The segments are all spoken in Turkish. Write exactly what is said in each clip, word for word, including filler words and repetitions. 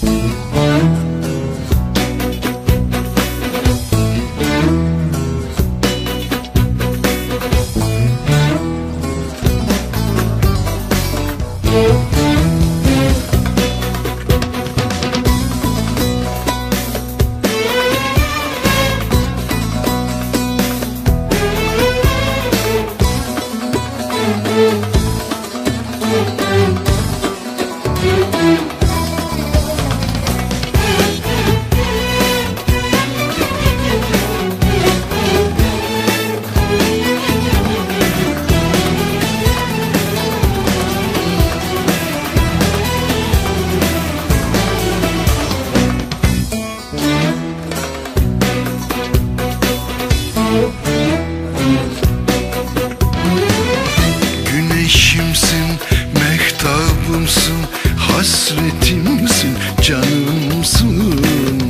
Güneşimsin, mehtabımsın, hasretimsin, canımsın.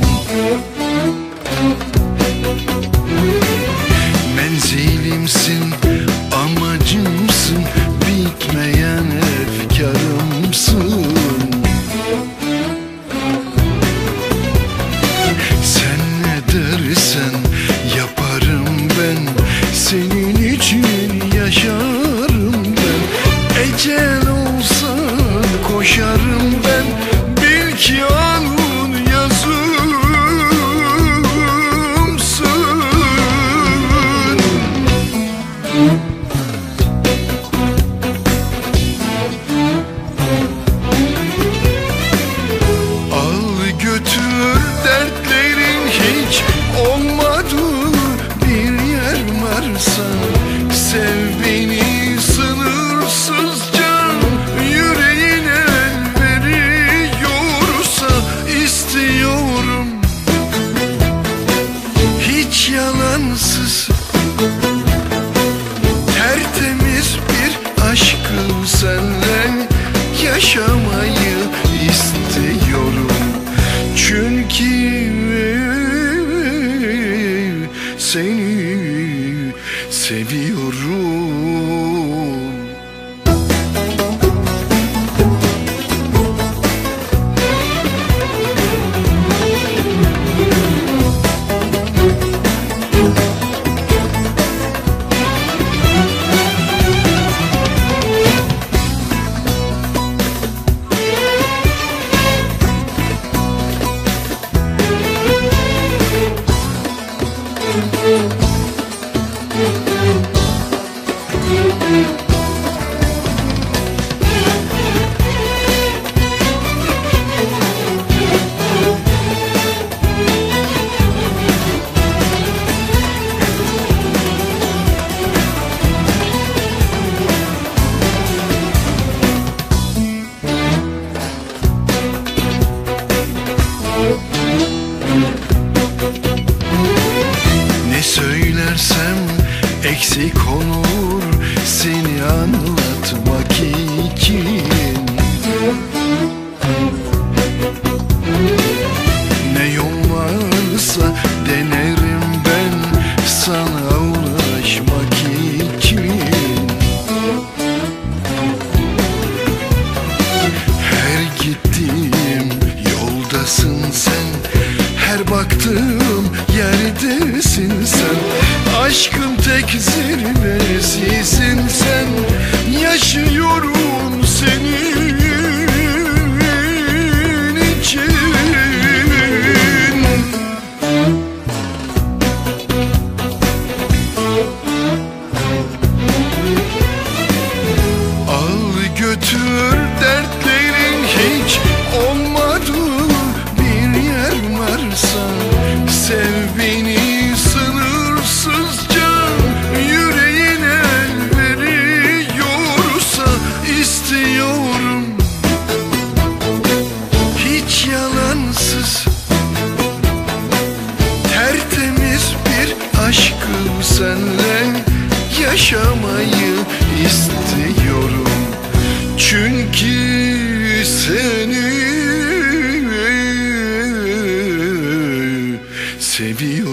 Menzilimsin, amacımsın, bitmeyen efkarımsın. Sen ne dersen yaparım ben, senin için yaşarım ben. Ecel olsan koşarım ben, bil ki alın yazımsın. Al götür dertlerin hiç olmadığı bir yer varsa, sev beni sınırsızca, yüreğin el veriyorsa istiyorum. Hiç yalansız, tertemiz bir aşkı seninle yaşamayı istiyorum. Çünkü seni seviyorum. Ne söylersem eksik olur seni anlatmak için. Ne yol varsa denerim ben sana ulaşmak için. Her gittiğim yoldasın sen, her baktığım yerdesin sen. Aşkın tek zirvesisin sen, yaşıyorum senin için. Al götür dertlerin hiç olmadığı bir yer varsa, sev beni sınırsızca, yüreğin el veriyorsa istiyorum. Hiç yalansız, tertemiz bir aşkı seninle yaşamayı istiyorum. Çünkü seni seviyorum.